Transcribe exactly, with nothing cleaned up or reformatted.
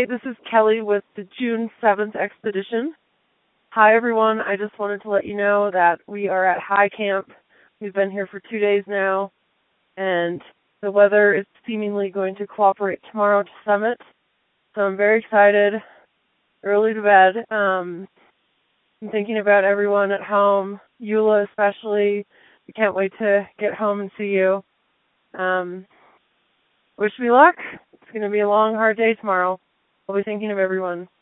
this is Kelly with the June seventh expedition. Hi, everyone. I just wanted to let you know that we are at High Camp. We've been here for two days now, and the weather is seemingly going to cooperate tomorrow to summit. So I'm very excited. Early to bed. Um, I'm thinking about everyone at home, Eula especially. We can't wait to get home and see you. Um, wish me luck. It's going to be a long, hard day tomorrow. I'll be thinking of everyone.